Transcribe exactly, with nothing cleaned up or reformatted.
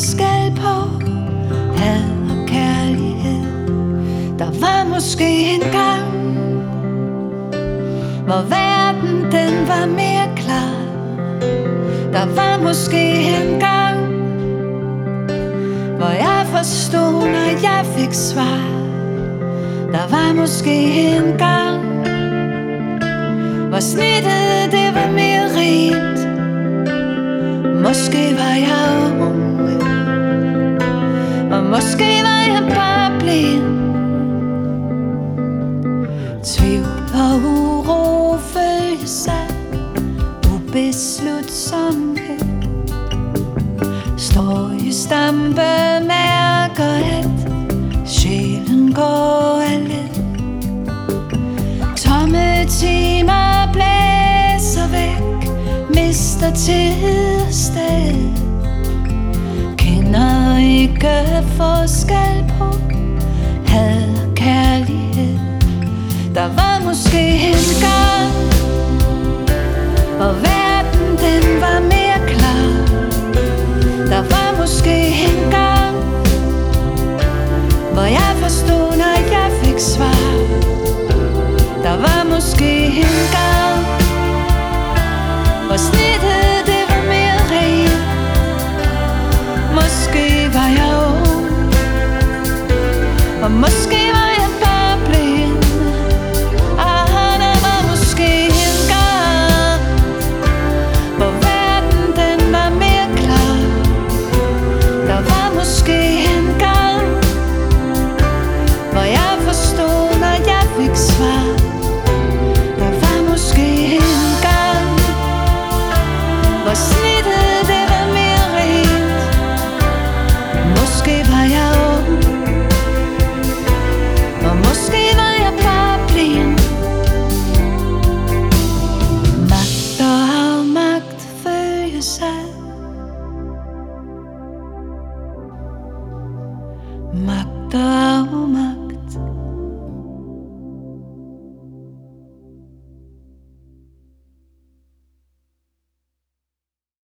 forskel på had og kærlighed. Der var måske en gang, hvor verden den var mere klar. Der var måske en gang, hvor jeg forstod, når jeg fik svar. Der var måske en gang, hvor snittet det var mere rent. Måske var jeg ung, og måske var jeg bare blind. Tvivl og uro, følelser, ubeslutsomhed, står i stampe, mærker at sjælen går af led. Tomme timer blæser væk, mister tid og sted. Kender ikke forskel på had og kærlighed. Der var måske en gang, hvor verden den var mere klar. Der var måske en gang, hvor jeg forstod, når jeg fik svar. Der var måske en gang, hvor snittet det var mere rent. Måske var jeg ung, og måske var jeg bare blind. Ah, der var måske en gang, hvor verden den var mere klar. Der var måske en gang, hvor jeg forstod, når jeg fik svar. Der var måske en gang, hvor snittet det var mere rent. Måske var jeg ung, og måske var jeg bare blind. Magt og afmagt følges ad. Magt og